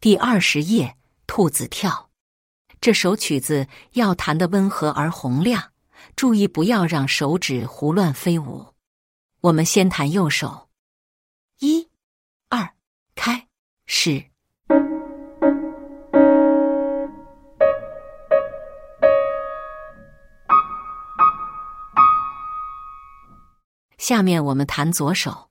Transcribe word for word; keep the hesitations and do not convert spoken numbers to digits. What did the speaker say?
第二十页，兔子跳。这首曲子要弹得温和而洪亮，注意不要让手指胡乱飞舞。我们先弹右手，一、二，开始。下面我们弹左手。